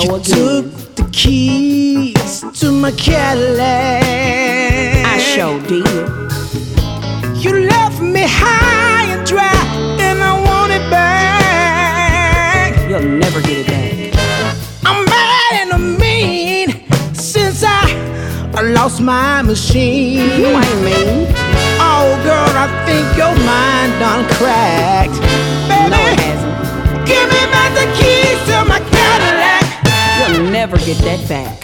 go again. Took the keys to my Cadillac. I sure did. You left me high and dry, and I want it back. You'll never get it back. I'm mad and I'm mean since I lost my machine. You ain't mean. Oh, girl, I think your mind done cracked. Baby, No, it hasn't. give me back the keys to my Cadillac. You'll never get that back.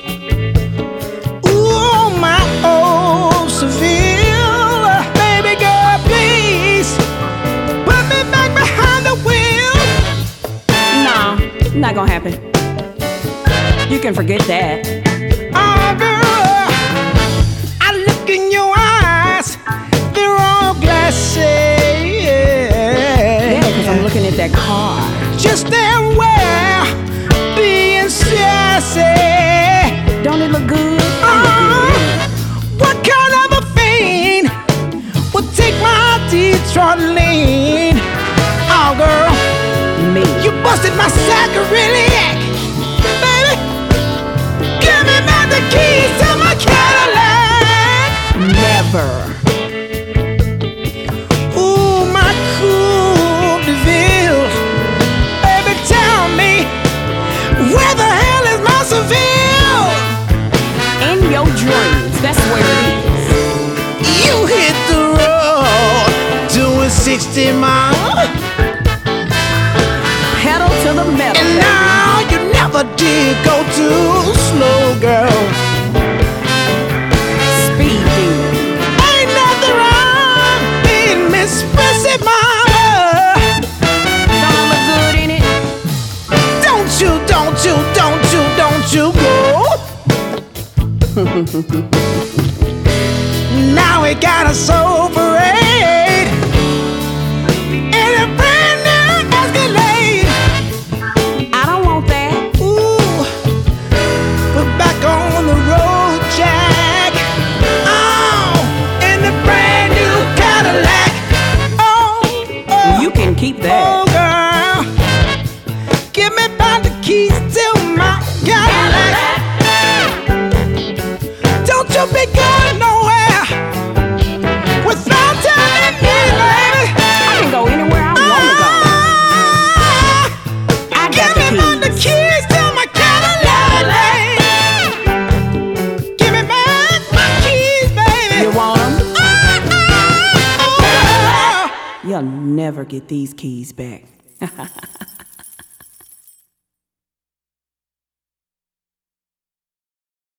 Ooh, my old Seville. Baby girl, please put me back behind the wheel. Nah, not gonna happen. You can forget that. Oh, girl, I look in your eyes, they're all glassy. Yeah, because I'm looking at that car. Just damn well being sassy. Don't it look good? What kind of a fiend would take my Detroit lean? Oh, girl, Me. you busted my sacroiliac. Baby, give me back the keys to my Cadillac. Never. Ooh, my cool DeVille. Baby, tell me, where the hell is my Seville? In your dreams, that's where it is. You hit the road doing 60 miles, Pedal to the metal, and baby. now you never did go too slow, girl. Speed demon. Ain't nothing wrong being Miss Prissy Mama. Don't look good in it. Don't you go. Now we got a soul parade in a brand new Escalade. I don't want that. Ooh, we're back on the road, Jack. Oh, in the brand new Cadillac. Oh, You can keep that. oh, girl, give me back the keys to my Cadillac. Don't you be going nowhere without telling me, baby. I can go anywhere I want to go. I got Give the me back the keys. keys to my Cadillac. Give me back my keys, baby. You want them? Oh, You'll never get these keys back.